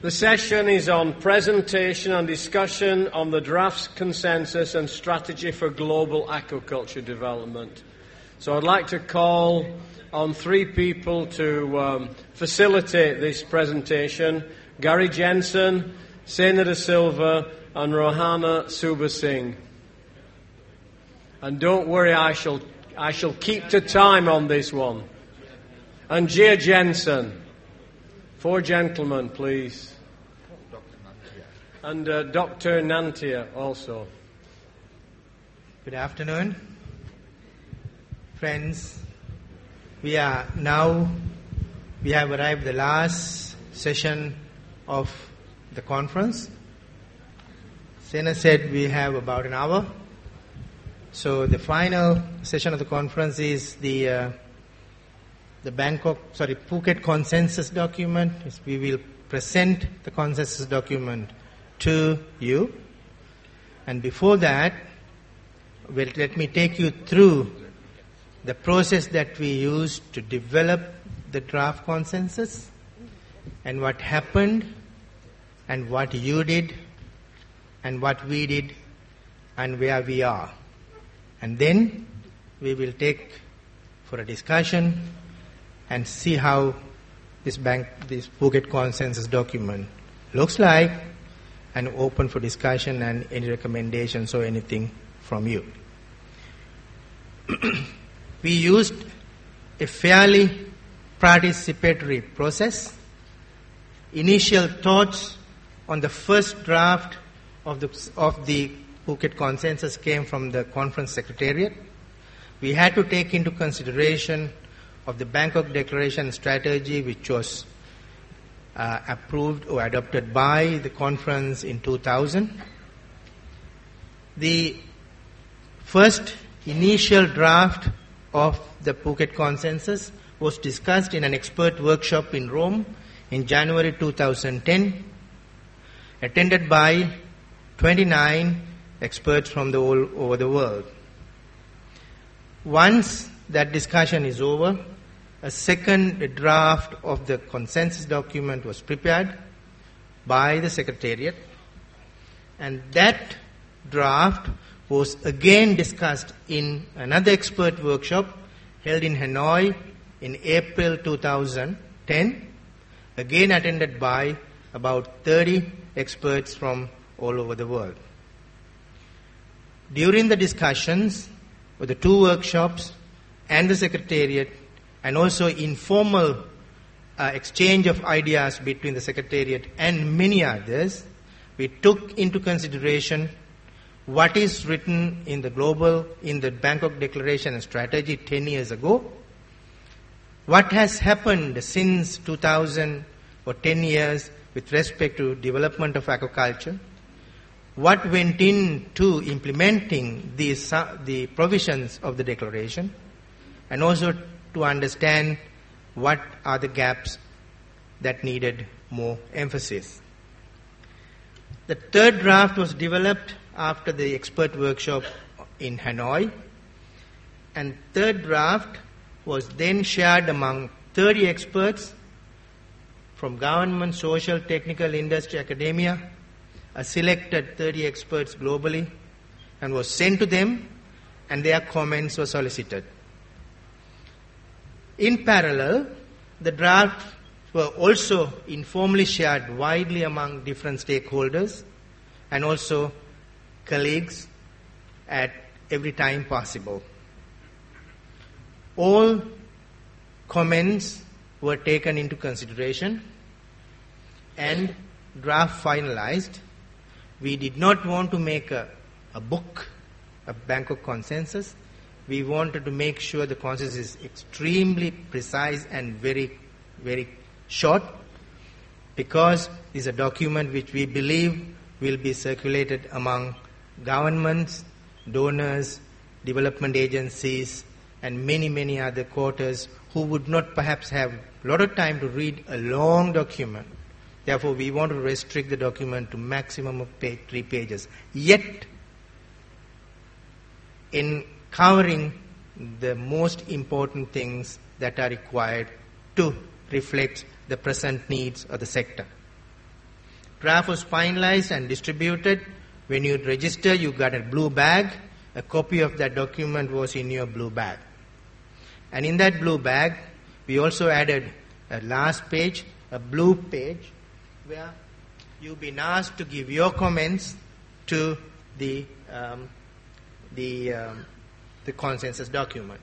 The session is on presentation and discussion on the draft consensus and strategy for global aquaculture development. So I'd like to call on three people to facilitate this presentation: Gary Jensen, Sena Da Silva, and Rohana Subasingh. And don't worry, I shall keep to time on this one. And Gia Jensen. 4 gentlemen, please. And Dr. Nantia also. Good afternoon, friends. We have arrived at the last session of the conference. Sena said we have about an hour. So the final session of the conference is the Phuket consensus document. We will present the consensus document to you. And before that, let me take you through the process that we used to develop the draft consensus and what happened and what you did and what we did and where we are. And then we will take for a discussion and see how this Phuket consensus document looks like, and open for discussion and any recommendations or anything from you. We used a fairly participatory process. Initial thoughts on the first draft of the Phuket consensus came from the conference secretariat. We had to take into consideration of the Bangkok Declaration strategy, which was approved or adopted by the conference in 2000. The first initial draft of the Phuket consensus was discussed in an expert workshop in Rome in January 2010, attended by 29 experts from all over the world. Once that discussion is over, a second draft of the consensus document was prepared by the Secretariat, and that draft was again discussed in another expert workshop held in Hanoi in April 2010, again attended by about 30 experts from all over the world. During the discussions with the 2 workshops and the Secretariat, and also informal exchange of ideas between the Secretariat and many others, we took into consideration what is written in the Bangkok Declaration and Strategy 10 years ago, what has happened since 2000 or 10 years with respect to development of aquaculture, what went into implementing the provisions of the declaration, and also to understand what are the gaps that needed more emphasis. The third draft was developed after the expert workshop in Hanoi, and third draft was then shared among 30 experts from government, social, technical, industry, academia, a selected 30 experts globally, and was sent to them, and their comments were solicited. In parallel, the drafts were also informally shared widely among different stakeholders and also colleagues at every time possible. All comments were taken into consideration and draft finalized. We did not want to make a book, a Bangkok consensus. We wanted to make sure the consensus is extremely precise and very, very short, because it's a document which we believe will be circulated among governments, donors, development agencies, and many, many other quarters who would not perhaps have a lot of time to read a long document. Therefore, we want to restrict the document to maximum of 3 pages. Yet, in covering the most important things that are required to reflect the present needs of the sector. Draft was finalized and distributed. When you register, you got a blue bag. A copy of that document was in your blue bag. And in that blue bag, we also added a last page, a blue page, where you've been asked to give your comments to the consensus document.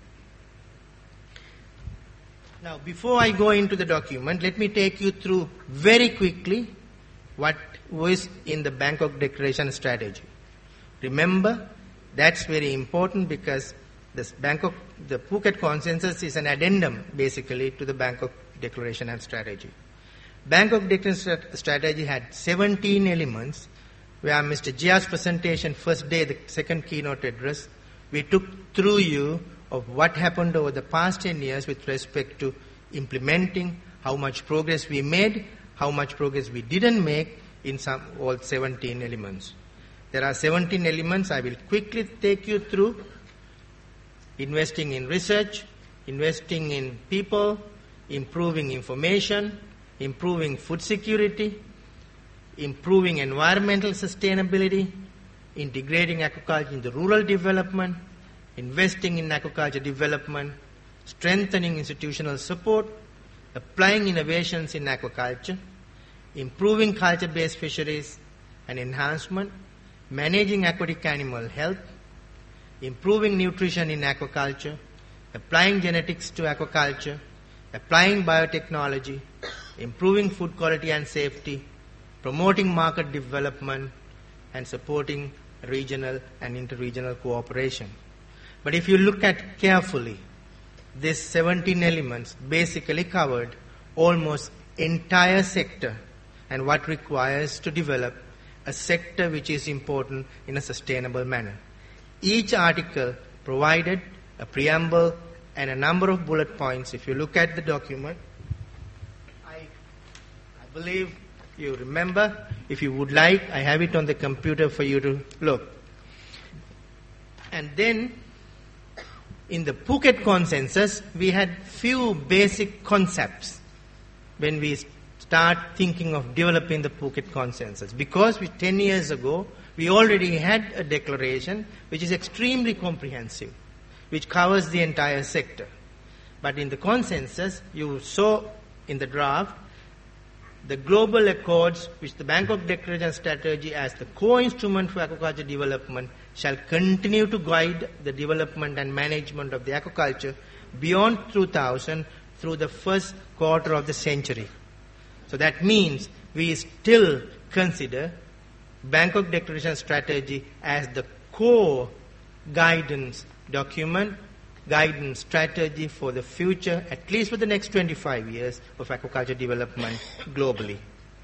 Now, before I go into the document, let me take you through very quickly what was in the Bangkok Declaration strategy. Remember, that's very important because the Phuket Consensus is an addendum, basically, to the Bangkok Declaration and Strategy. Bangkok Declaration Strategy had 17 elements, where Mr. Jia's presentation, first day, the second keynote address, we took through you of what happened over the past 10 years with respect to implementing, how much progress we made, how much progress we didn't make in all 17 elements. There are 17 elements. I will quickly take you through. Investing in research, investing in people, improving information, improving food security, improving environmental sustainability, integrating aquaculture into rural development, investing in aquaculture development, strengthening institutional support, applying innovations in aquaculture, improving culture-based fisheries and enhancement, managing aquatic animal health, improving nutrition in aquaculture, applying genetics to aquaculture, applying biotechnology, improving food quality and safety, promoting market development, and supporting regional and interregional cooperation. But if you look at carefully, these 17 elements basically covered almost entire sector and what requires to develop a sector which is important in a sustainable manner. Each article provided a preamble and a number of bullet points. If you look at the document, I believe you remember. If you would like, I have it on the computer for you to look. And then, in the Phuket Consensus, we had few basic concepts when we start thinking of developing the Phuket Consensus. Because 10 years ago, we already had a declaration which is extremely comprehensive, which covers the entire sector. But in the consensus, you saw in the draft, the global accords which the Bangkok Declaration Strategy as the core instrument for aquaculture development shall continue to guide the development and management of the aquaculture beyond 2000 through the first quarter of the century. So that means we still consider Bangkok Declaration Strategy as the core guidance document, guidance strategy for the future, at least for the next 25 years of aquaculture development globally.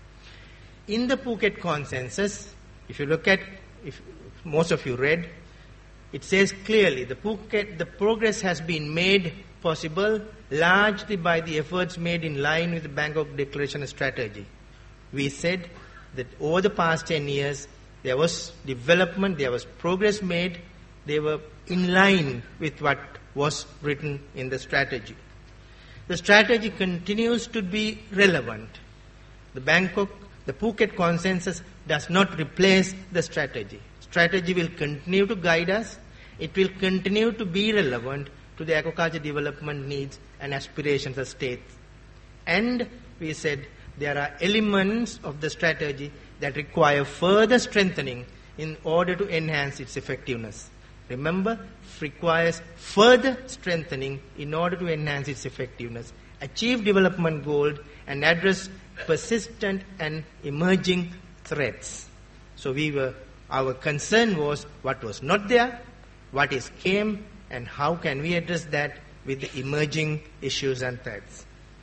In the Phuket Consensus, if you look at, if most of you read, it says clearly the progress has been made possible largely by the efforts made in line with the Bangkok Declaration Strategy. We said that over the past 10 years, there was development, there was progress made, they were in line with what was written in the strategy. The strategy continues to be relevant. The Phuket Consensus does not replace the strategy. Strategy will continue to guide us. It will continue to be relevant to the aquaculture development needs and aspirations of states. And we said there are elements of the strategy that require further strengthening in order to enhance its effectiveness. Remember, requires further strengthening in order to enhance its effectiveness, achieve development goals, and address persistent and emerging threats. So our concern was what was not there, what is came, and how can we address that with the emerging issues and threats.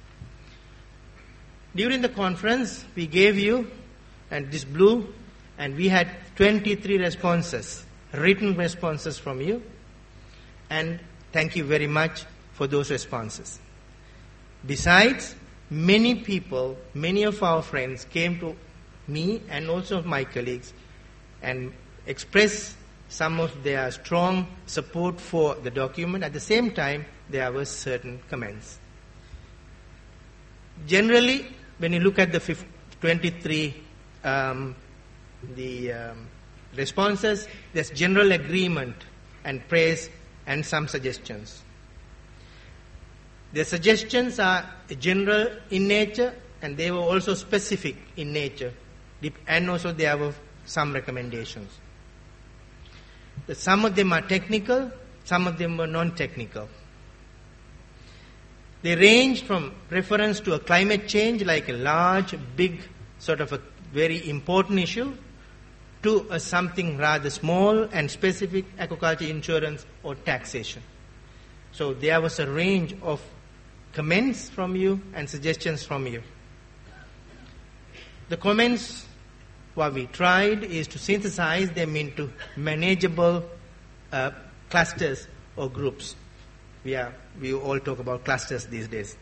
During the conference, we gave you, and this blue, and we had 23 responses, written responses from you, and thank you very much for those responses. Besides, many people, many of our friends came to me and also my colleagues and expressed some of their strong support for the document. At the same time, there were certain comments. Generally, when you look at the 23 responses, there's general agreement and praise and some suggestions. The suggestions are general in nature and they were also specific in nature, and also there were some recommendations. Some of them are technical, some of them were non-technical. They range from reference to a climate change, like a large, big, sort of a very important issue, to something rather small and specific, aquaculture insurance or taxation. So there was a range of comments from you and suggestions from you. The comments, what we tried is to synthesize them into manageable clusters or groups. We all talk about clusters these days.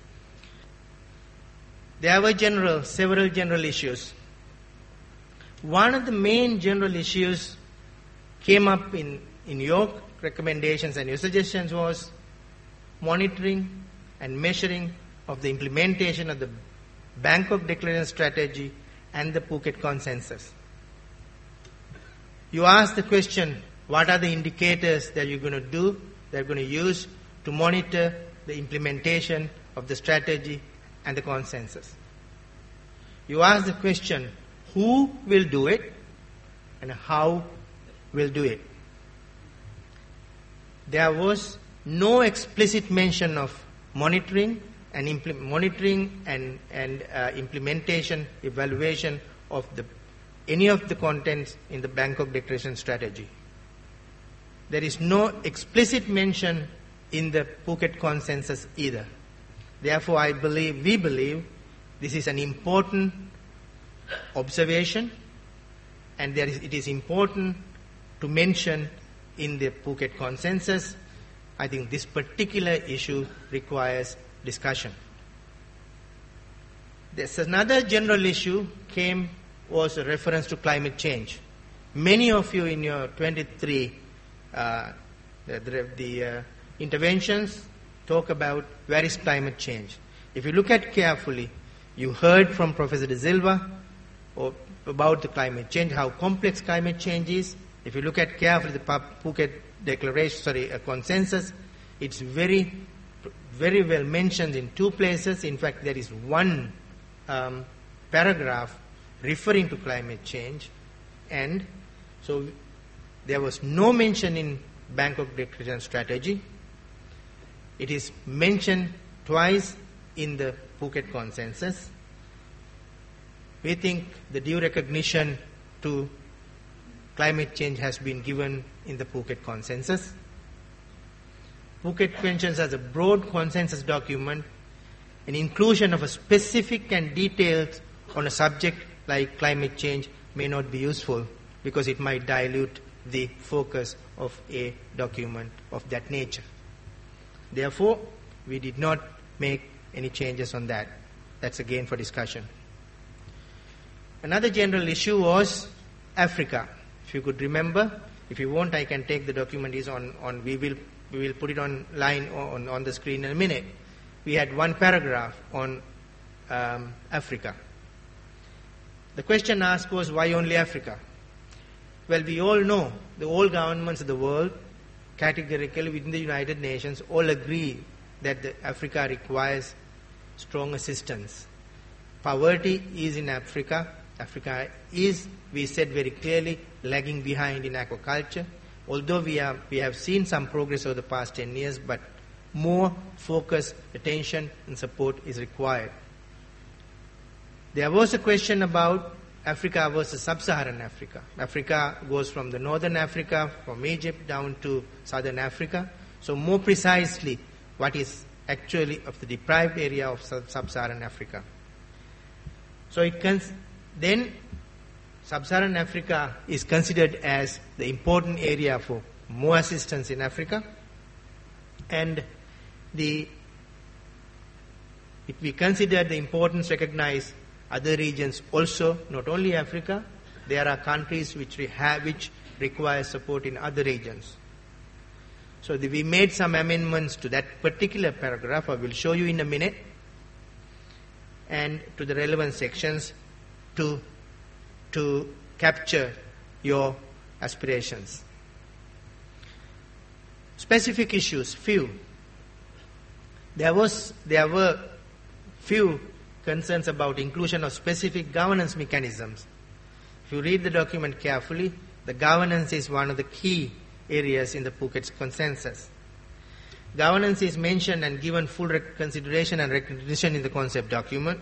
There were several general issues. One of the main general issues came up in your recommendations and your suggestions was monitoring and measuring of the implementation of the Bangkok Declaration Strategy and the Phuket Consensus. You asked the question, what are the indicators that you're going to use to monitor the implementation of the strategy and the consensus? You asked the question, who will do it and how will do it? There was no explicit mention of monitoring and implementation, evaluation of any of the contents in the Bangkok Declaration Strategy. There is no explicit mention in the Phuket Consensus either. Therefore, we believe this is an important observation, and it is important to mention in the Phuket Consensus. I think this particular issue requires discussion. There's another general issue was a reference to climate change. Many of you in your 23 interventions talk about where is climate change. If you look at carefully, you heard from Professor De Silva about the climate change, how complex climate change is. If you look at carefully the Phuket Declaration, Consensus, it's very, very well mentioned in two places. In fact, there is one paragraph referring to climate change, and so there was no mention in Bangkok Declaration Strategy. It is mentioned twice in the Phuket Consensus. We think the due recognition to climate change has been given in the Phuket Consensus. Phuket Consensus as a broad consensus document, an inclusion of a specific and detailed on a subject like climate change may not be useful because it might dilute the focus of a document of that nature. Therefore, we did not make any changes on that. That's again for discussion. Another general issue was Africa. If you could remember, if you won't, I can take the document. We will put it online on the screen in a minute. We had one paragraph on Africa. The question asked was, why only Africa? Well, we all know all governments of the world, categorically within the United Nations, all agree that Africa requires strong assistance. Poverty is in Africa. Africa is, we said very clearly, lagging behind in aquaculture. Although we have seen some progress over the past 10 years, but more focus, attention, and support is required. There was a question about Africa versus sub-Saharan Africa. Africa goes from the northern Africa, from Egypt down to southern Africa. So more precisely, what is actually of the deprived area of sub-Saharan Africa. So then sub-Saharan Africa is considered as the important area for more assistance in Africa. And if we consider the importance, recognize other regions also, not only Africa, there are countries which require support in other regions. So we made some amendments to that particular paragraph. I will show you in a minute, and to the relevant sections to to capture your aspirations. Specific issues, few. There were few concerns about inclusion of specific governance mechanisms. If you read the document carefully, the governance is one of the key areas in the Phuket Consensus. Governance is mentioned and given full consideration and recognition in the concept document.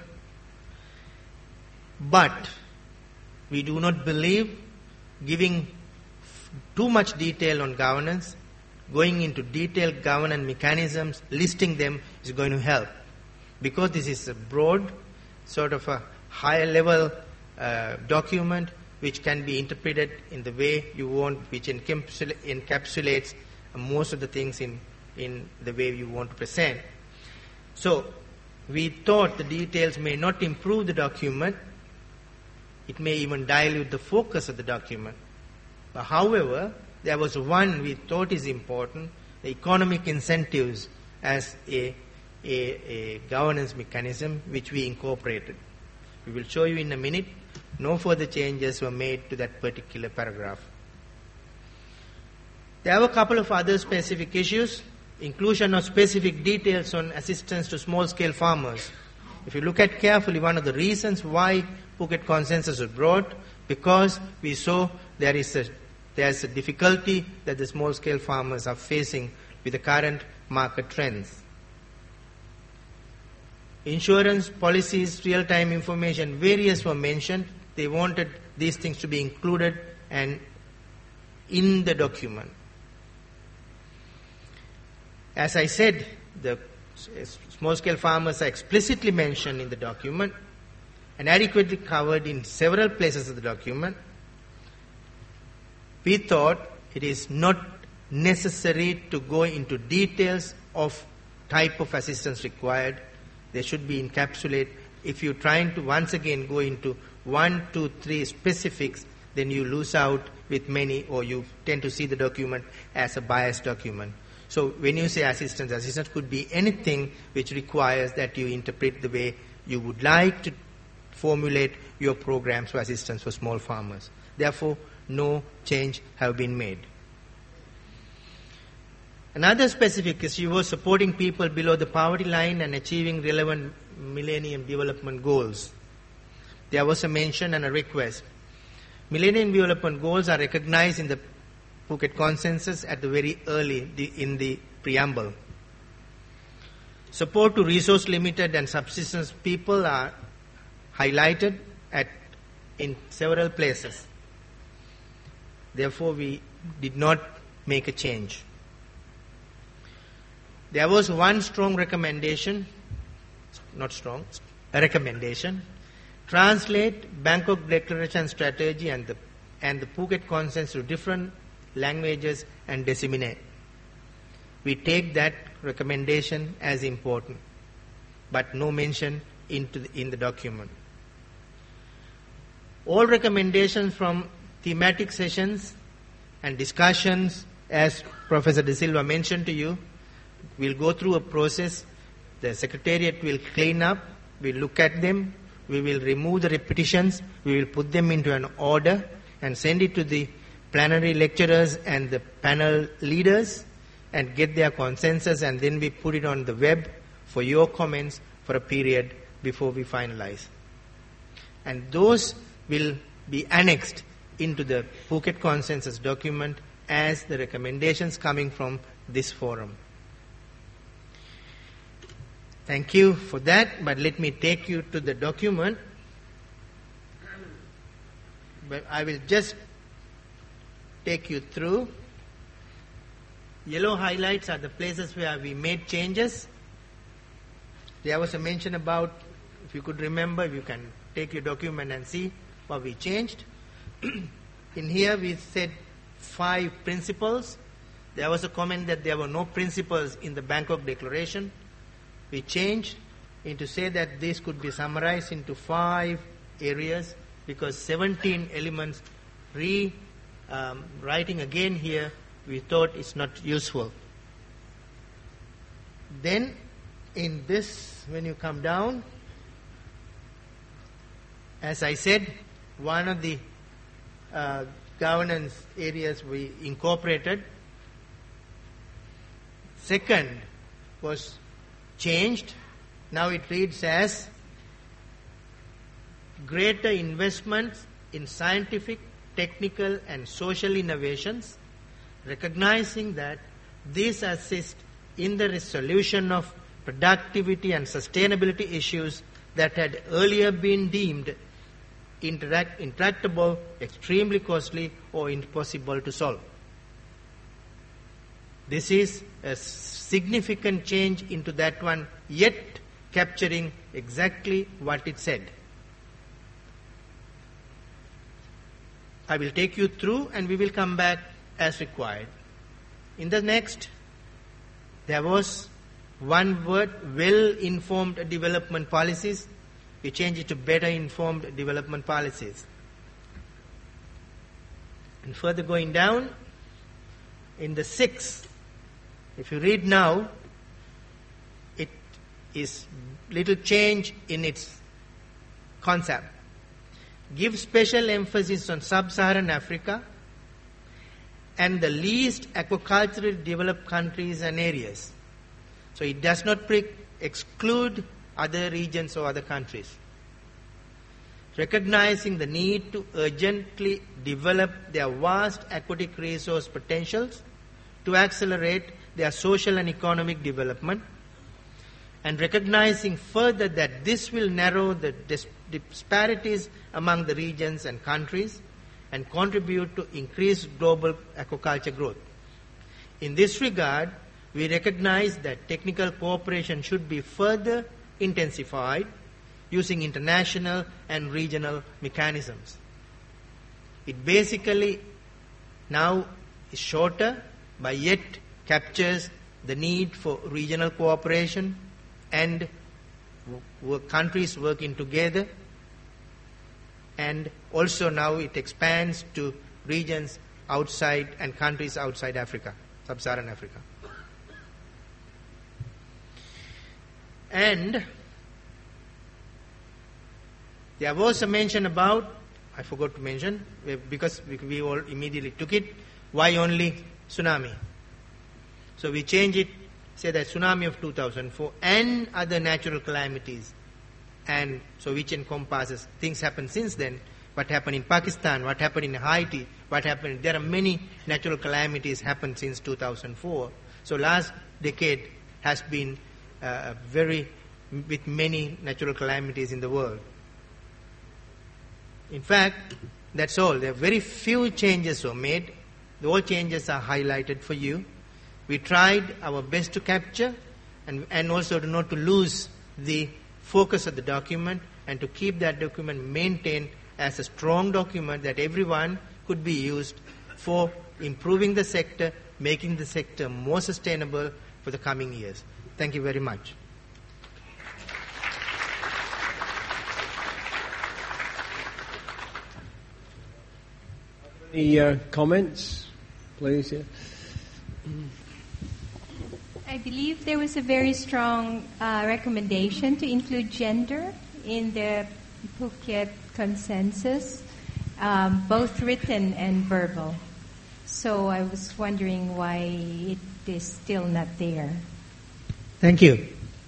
But we do not believe giving too much detail on governance, going into detailed governance mechanisms, listing them is going to help. Because this is a broad, sort of a higher level document which can be interpreted in the way you want, which encapsulates most of the things in the way you want to present. So, we thought the details may not improve the document, it may even dilute the focus of the document. But however, there was one we thought is important, the economic incentives as a governance mechanism which we incorporated. We will show you in a minute. No further changes were made to that particular paragraph. There were a couple of other specific issues. Inclusion of specific details on assistance to small-scale farmers. If you look at carefully, one of the reasons why Phuket Consensus was brought, because we saw there's a difficulty that the small-scale farmers are facing with the current market trends. Insurance, policies, real-time information, various were mentioned. They wanted these things to be included and in the document. As I said, the small-scale farmers are explicitly mentioned in the document and adequately covered in several places of the document. We thought it is not necessary to go into details of type of assistance required. They should be encapsulated. If you're trying to once again go into 1, 2, 3 specifics, then you lose out with many, or you tend to see the document as a biased document. So when you say assistance could be anything which requires that you interpret the way you would like to formulate your programs for assistance for small farmers. Therefore, no change have been made. Another specific issue was supporting people below the poverty line and achieving relevant Millennium Development Goals. There was a mention and a request. Millennium Development Goals are recognized in the Phuket Consensus at the very early in the preamble. Support to resource-limited and subsistence people are highlighted in several places. Therefore, we did not make a change. There was one strong recommendation, a recommendation. Translate Bangkok Declaration Strategy and the Phuket Consensus to different languages and disseminate. We take that recommendation as important, but no mention in the document. All recommendations from thematic sessions and discussions, as Professor De Silva mentioned to you, we'll go through a process. The Secretariat will clean up, we'll look at them, we will remove the repetitions, we will put them into an order and send it to the plenary lecturers and the panel leaders and get their consensus, and then we put it on the web for your comments for a period before we finalize. And those will be annexed into the Phuket Consensus document as the recommendations coming from this forum. Thank you for that, but let me take you to the document. But I will just take you through. Yellow highlights are the places where we made changes. There was a mention about, if you could remember, you can take your document and see what we changed. In here we said 5 principles. There was a comment that there were no principles in the Bangkok Declaration. We changed into say that this could be summarized into 5 areas, because 17 elements writing again here, we thought it's not useful. Then in this, when you come down, as I said, one of the governance areas we incorporated. Second was changed. Now it reads as greater investments in scientific, technical and social innovations, recognizing that these assist in the resolution of productivity and sustainability issues that had earlier been deemed intractable, extremely costly or impossible to solve. This is a significant change into that one, yet capturing exactly what it said. I will take you through and we will come back as required. In the next, there was one word, well-informed development policies. We change it to better informed development policies. And further going down, in the 6th, if you read now, it is little change in its concept. Give special emphasis on sub-Saharan Africa and the least aquaculturally developed countries and areas. So it does not exclude other regions or other countries. Recognizing the need to urgently develop their vast aquatic resource potentials to accelerate their social and economic development, and recognizing further that this will narrow the disparities among the regions and countries and contribute to increased global aquaculture growth. In this regard, we recognize that technical cooperation should be further intensified using international and regional mechanisms. It basically now is shorter, but yet captures the need for regional cooperation and countries working together, and also now it expands to regions outside and countries outside Africa, sub-Saharan Africa. And there was a mention about, I forgot to mention, because we all immediately took it, why only tsunami? So we change it, say that tsunami of 2004 and other natural calamities, and so which encompasses things happened since then, what happened in Pakistan, what happened in Haiti, what happened, there are many natural calamities happened since 2004. So last decade has been with many natural calamities in the world. In fact, that's all. There are very few changes were made. All changes are highlighted for you. We tried our best to capture and also not to lose the focus of the document and to keep that document maintained as a strong document that everyone could be used for improving the sector, making the sector more sustainable for the coming years. Thank you very much. Any comments, please? Yeah. I believe there was a very strong recommendation to include gender in the Phuket consensus, both written and verbal. So I was wondering why it is still not there. Thank you.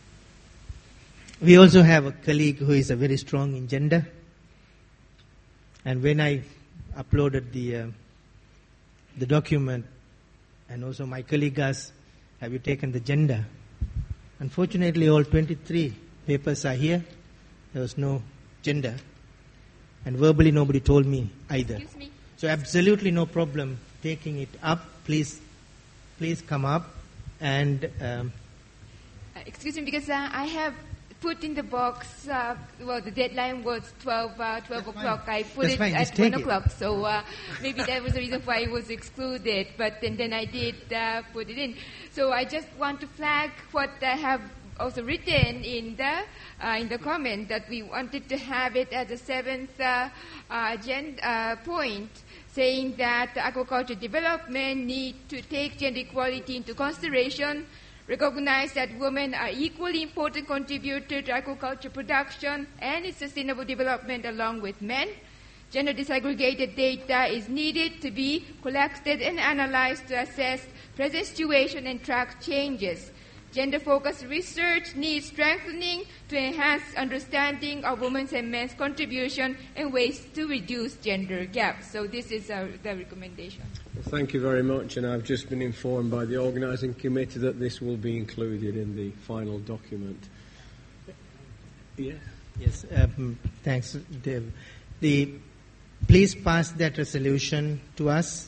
We also have a colleague who is very strong in gender. And when I uploaded the document, and also my colleague asked, have you taken the gender? Unfortunately, all 23 papers are here. There was no gender. And verbally, nobody told me either. Excuse me. So absolutely no problem taking it up. Please come up and... Excuse me, because I have put in the box, the deadline was 12 o'clock. I put it at 1 o'clock, so maybe that was the reason why it was excluded, but then I did put it in. So I just want to flag what I have also written in the comment, that we wanted to have it as a 7th point, saying that aquaculture development need to take gender equality into consideration, recognize that women are equally important contributors to aquaculture production and its sustainable development along with men, Gender disaggregated data is needed to be collected and analyzed to assess present situation and track changes. Gender-focused research needs strengthening to enhance understanding of women's and men's contribution and ways to reduce gender gaps. So this is the recommendation. Well, thank you very much, and I've just been informed by the organising committee that this will be included in the final document. Yes? Yes, thanks, Dave. Please pass that resolution to us.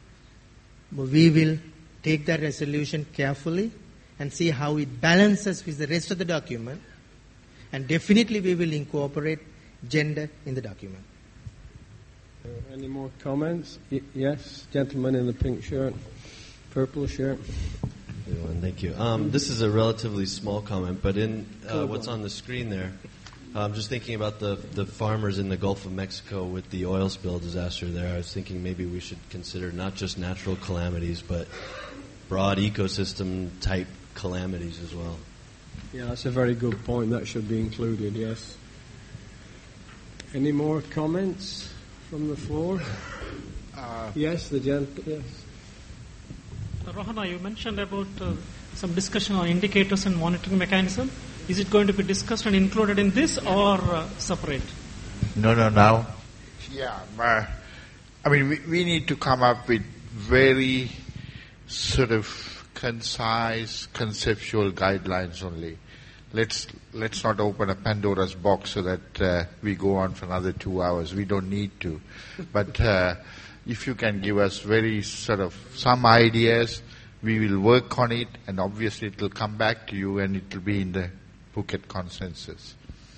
We will take that resolution carefully and see how it balances with the rest of the document. And definitely we will incorporate gender in the document. Any more comments? Yes, gentleman in the pink shirt, purple shirt. Everyone, thank you. This is a relatively small comment, but in what's on the screen there, I'm just thinking about the farmers in the Gulf of Mexico with the oil spill disaster there. I was thinking maybe we should consider not just natural calamities, but broad ecosystem-type calamities as well. Yeah, that's a very good point. That should be included, yes. Any more comments from the floor? Yes, the gentleman. Yes. Rohana, you mentioned about some discussion on indicators and monitoring mechanism. Is it going to be discussed and included in this or separate? No. Yeah, I mean, we need to come up with very sort of concise, conceptual guidelines only. Let's not open a Pandora's box so that we go on for another 2 hours. We don't need to. But if you can give us very sort of some ideas, we will work on it, and obviously it will come back to you and it will be in the Phuket consensus.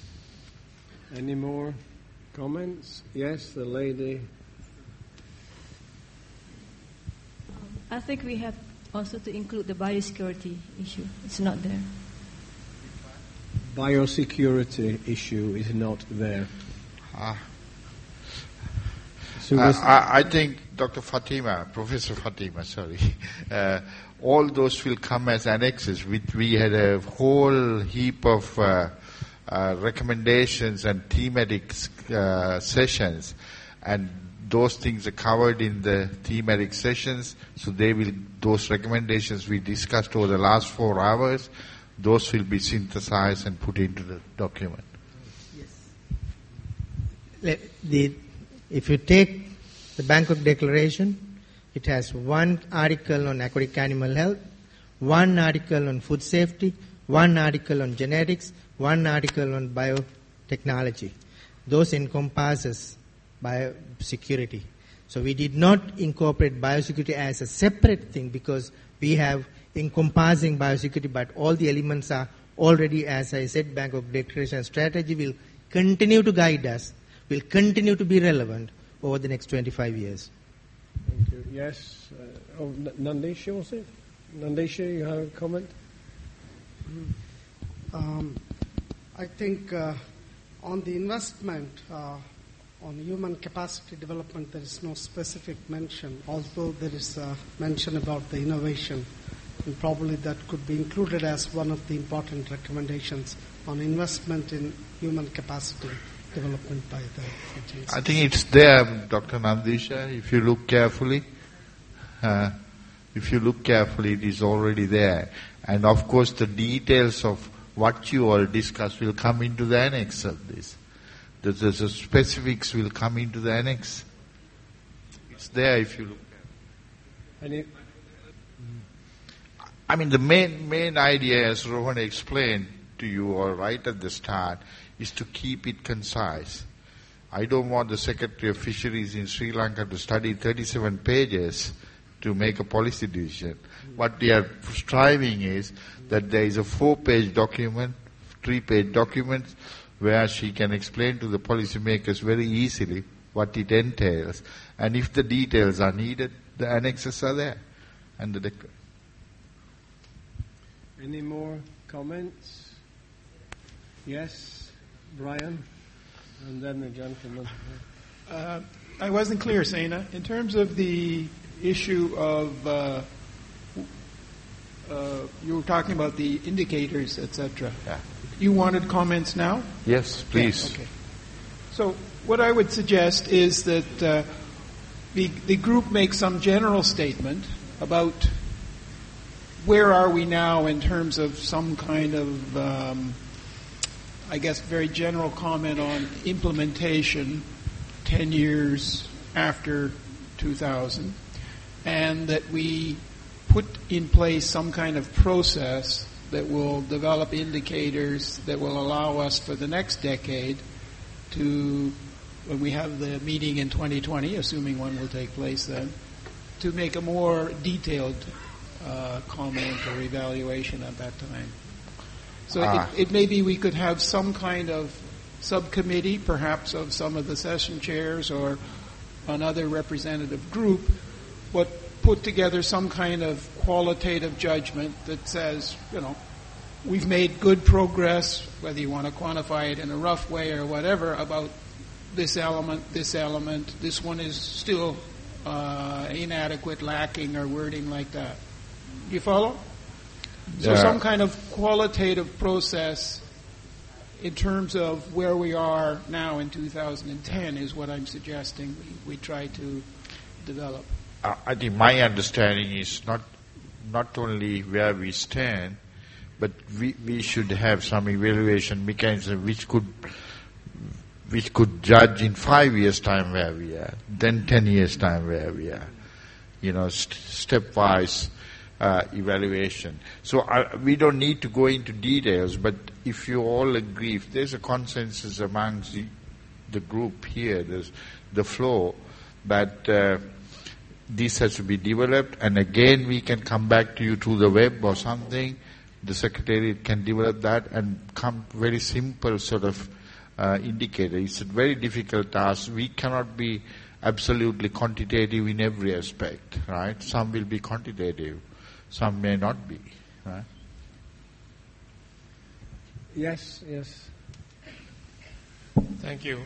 Any more comments? Yes, the lady. I think we have also to include the biosecurity issue. It's not there. Biosecurity issue is not there. I think Professor Fatima, all those will come as annexes. We had a whole heap of recommendations and thematic sessions, and those things are covered in the thematic sessions. So those recommendations we discussed over the last 4 hours, those will be synthesized and put into the document. Yes. If you take the Bangkok Declaration, it has one article on aquatic animal health, one article on food safety, one article on genetics, one article on biotechnology. Those encompasses biosecurity. So we did not incorporate biosecurity as a separate thing because we have encompassing biosecurity, but all the elements are already, as I said, Bangkok Declaration strategy will continue to guide us, will continue to be relevant over the next 25 years. Thank you. Yes. Nandisha, was it? Nandisha, you have a comment? I think on the investment, on human capacity development, there is no specific mention, although there is a mention about the innovation, and probably that could be included as one of the important recommendations on investment in human capacity development by the agencies. I think it's there, Dr. Nandisha, if you look carefully. It is already there. And of course the details of what you all discussed will come into the annex of this. The specifics will come into the annex. It's there if you look at it. I mean, the main idea, as Rohan explained to you or right at the start, is to keep it concise. I don't want the Secretary of Fisheries in Sri Lanka to study 37 pages to make a policy decision. What we are striving is that there is a 4-page document, 3-page document, where she can explain to the policymakers very easily what it entails. And if the details are needed, the annexes are there. And Any more comments? Yes, Brian, and then the gentleman. I wasn't clear, Saina. In terms of the issue of, you were talking about the indicators, etc. Yeah. You wanted comments now? Yes, please. Yeah, okay. So what I would suggest is that the group makes some general statement about where are we now in terms of some kind of, I guess, very general comment on implementation 10 years after 2000, and that we put in place some kind of process that will develop indicators that will allow us for the next decade to, when we have the meeting in 2020, assuming one will take place then, to make a more detailed comment or evaluation at that time. So it may be we could have some kind of subcommittee, perhaps of some of the session chairs or another representative group, but put together some kind of qualitative judgment that says, we've made good progress, whether you want to quantify it in a rough way or whatever, about this element, this one is still inadequate, lacking, or wording like that. Do you follow? So some kind of qualitative process in terms of where we are now in 2010 is what I'm suggesting we try to develop. I think my understanding is not only where we stand, but we should have some evaluation mechanism which could judge in 5 years' time where we are, then 10 years' time where we are. Stepwise evaluation. So we don't need to go into details, but if you all agree, if there's a consensus amongst the group here, there's the flow, that this has to be developed, and again we can come back to you through the web or something. The Secretariat can develop that and come very simple sort of indicator. It's a very difficult task. We cannot be absolutely quantitative in every aspect, right? Some will be quantitative, some may not be, right? Yes. Thank you.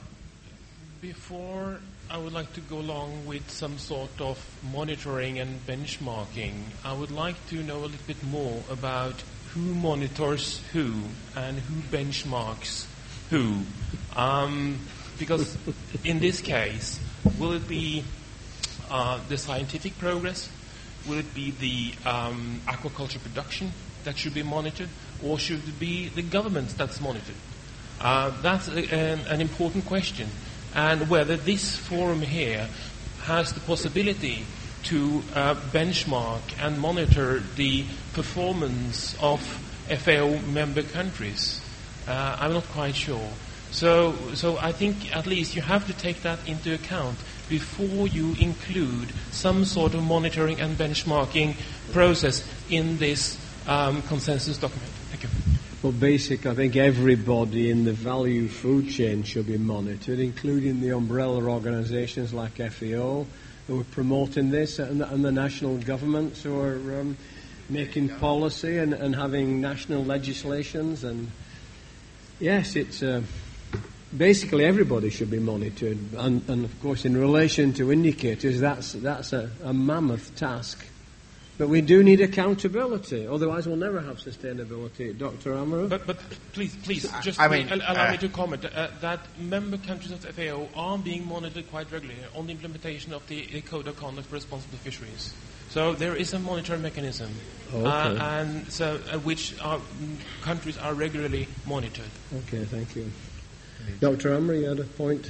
Before I would like to go along with some sort of monitoring and benchmarking, I would like to know a little bit more about who monitors who and who benchmarks who. Because in this case, will it be the scientific progress? Will it be the aquaculture production that should be monitored? Or should it be the government that's monitored? That's an important question. And whether this forum here has the possibility to benchmark and monitor the performance of FAO member countries. I'm not quite sure. So I think at least you have to take that into account before you include some sort of monitoring and benchmarking process in this consensus document. Thank you. Well, basically, I think everybody in the value food chain should be monitored, including the umbrella organisations like FAO, who are promoting this, and the national governments who are making policy and having national legislations. And yes, it's basically everybody should be monitored. And of course, in relation to indicators, that's a mammoth task. But we do need accountability, otherwise we'll never have sustainability. Dr. Amaru? But please, just allow me to comment that member countries of the FAO are being monitored quite regularly on the implementation of the Code of Conduct for Responsible Fisheries. So there is a monitoring mechanism, and so which countries are regularly monitored. Okay, thank you. Dr. Amaru, you had a point?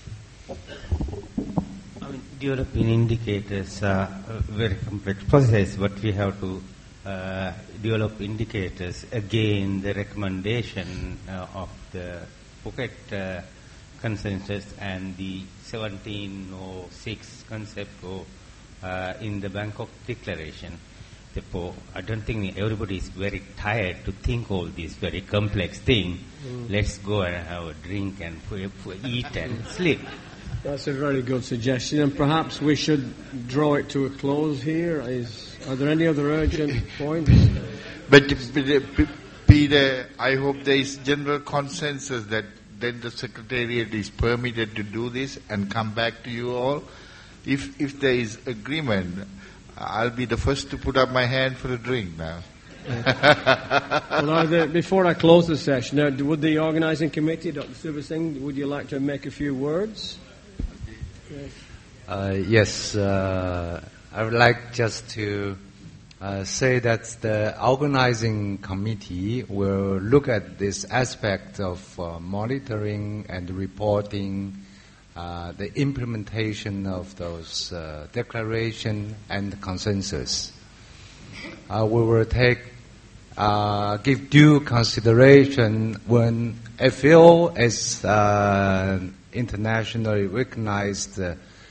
Developing indicators are a very complex process, but we have to develop indicators. Again, the recommendation of the Phuket consensus and the 1706 concept in the Bangkok Declaration. Therefore, I don't think everybody is very tired to think all these very complex things. Let's go and have a drink and eat and sleep. That's a very good suggestion, and perhaps we should draw it to a close here. Are there any other urgent points? But Peter, I hope there is general consensus that then the Secretariat is permitted to do this and come back to you all. If there is agreement, I'll be the first to put up my hand for a drink now. Well, before I close the session, would the organising committee, Dr. Subra Singh, would you like to make a few words? Yes. I would like just to say that the organising committee will look at this aspect of monitoring and reporting, the implementation of those declaration and consensus. We will give due consideration when FAO is internationally recognized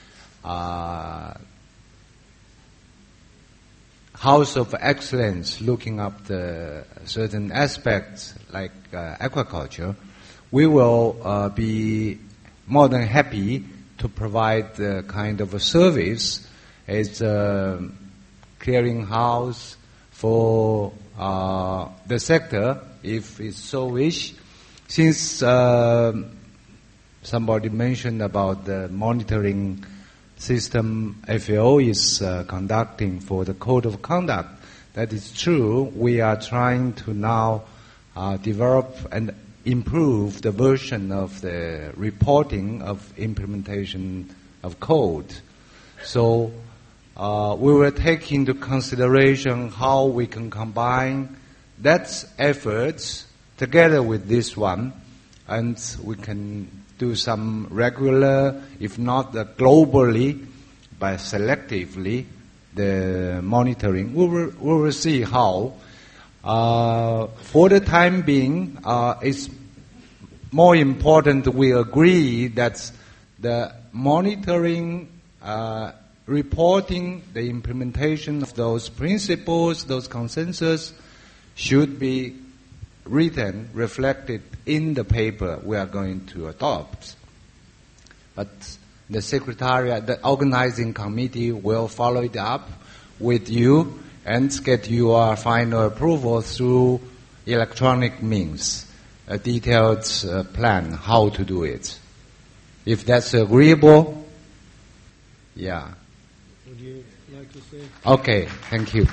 House of Excellence, looking up the certain aspects like aquaculture. We will be more than happy to provide the kind of a service as a clearinghouse for the sector, if it's so wish. Since somebody mentioned about the monitoring system FAO is conducting for the code of conduct, that is true. We are trying to now develop and improve the version of the reporting of implementation of code. So we will take into consideration how we can combine that efforts together with this one, and we can do some regular, if not globally, but selectively, the monitoring. We will see how. For the time being, it's more important we agree that the monitoring, reporting, the implementation of those principles, those consensus, should be written, reflected in the paper we are going to adopt. But the Secretariat, the organizing committee will follow it up with you and get your final approval through electronic means, a detailed plan how to do it. If that's agreeable, yeah. Would you like to say? Okay, thank you.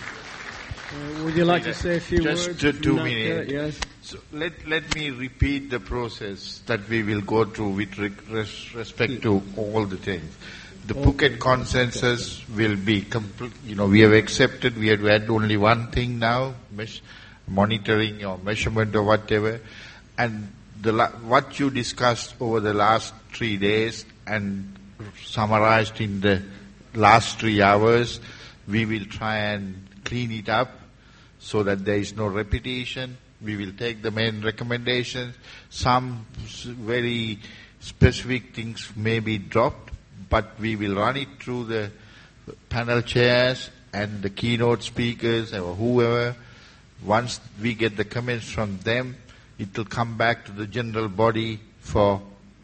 Would you like to say a few words? Just 2 minutes. Yes. So let me repeat the process that we will go through with respect to all the things. The Phuket consensus will be complete. We have accepted. We have to add only one thing now: monitoring or measurement or whatever. And what you discussed over the last 3 days and summarized in the last 3 hours, we will try and clean it up so that there is no repetition. We will take the main recommendations. Some very specific things may be dropped, but we will run it through the panel chairs and the keynote speakers or whoever. Once we get the comments from them, it will come back to the general body for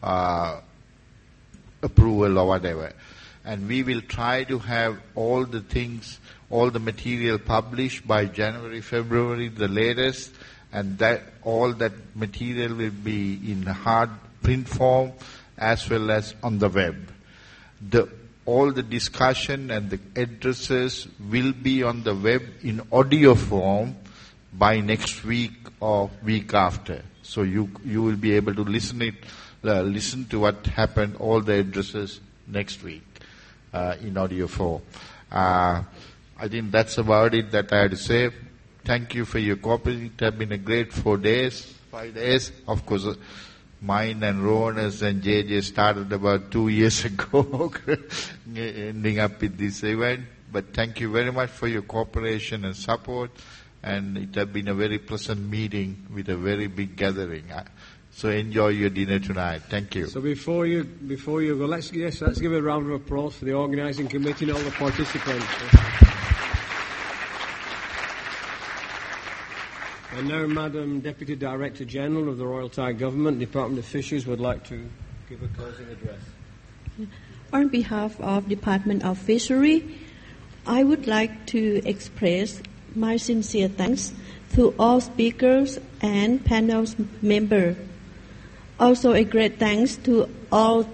approval or whatever. And we will try to have all the things, all the material published by January, February, the latest, and that all that material will be in hard print form as well as on the web. All the discussion and the addresses will be on the web in audio form by next week or week after. So you will be able to listen to what happened, all the addresses next week in audio form. I think that's about it that I had to say. Thank you for your cooperation. It has been a great 5 days. Of course, mine and Rowan's and JJ started about 2 years ago, ending up with this event. But thank you very much for your cooperation and support. And it has been a very pleasant meeting with a very big gathering. So enjoy your dinner tonight. Thank you. So before you go, let's give a round of applause for the organising committee and all the participants. And now, Madam Deputy Director General of the Royal Thai Government, Department of Fisheries, would like to give a closing address. On behalf of Department of Fishery, I would like to express my sincere thanks to all speakers and panel members. Also a great thanks to all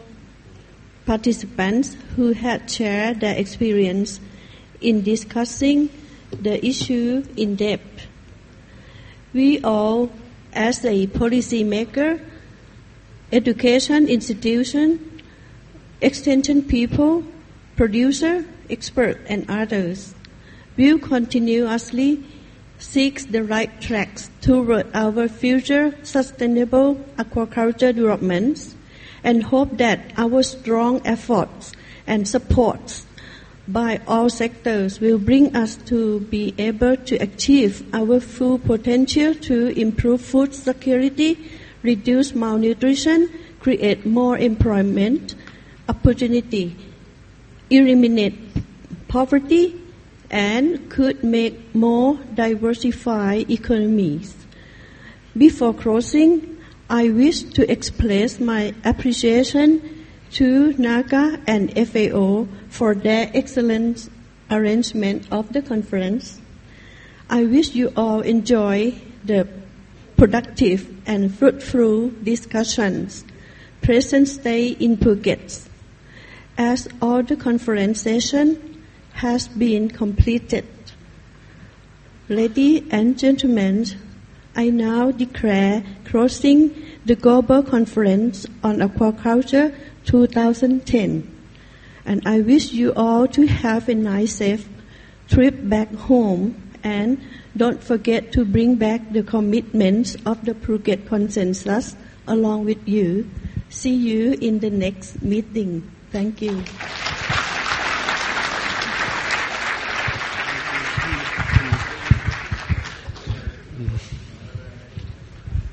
participants who had shared their experience in discussing the issue in depth. We all, as a policy maker, education institution, extension people, producer, expert, and others, will continuously seek the right tracks toward our future sustainable aquaculture developments, and hope that our strong efforts and supports by all sectors will bring us to be able to achieve our full potential to improve food security, reduce malnutrition, create more employment opportunity, eliminate poverty, and could make more diversified economies. Before closing, I wish to express my appreciation to NACA and FAO for their excellent arrangement of the conference. I wish you all enjoy the productive and fruitful discussions. Present stay in Phuket. As all the conference session has been completed. Ladies and gentlemen, I now declare closing the Global Conference on Aquaculture 2010. And I wish you all to have a nice, safe trip back home, and don't forget to bring back the commitments of the Phuket Consensus along with you. See you in the next meeting. Thank you.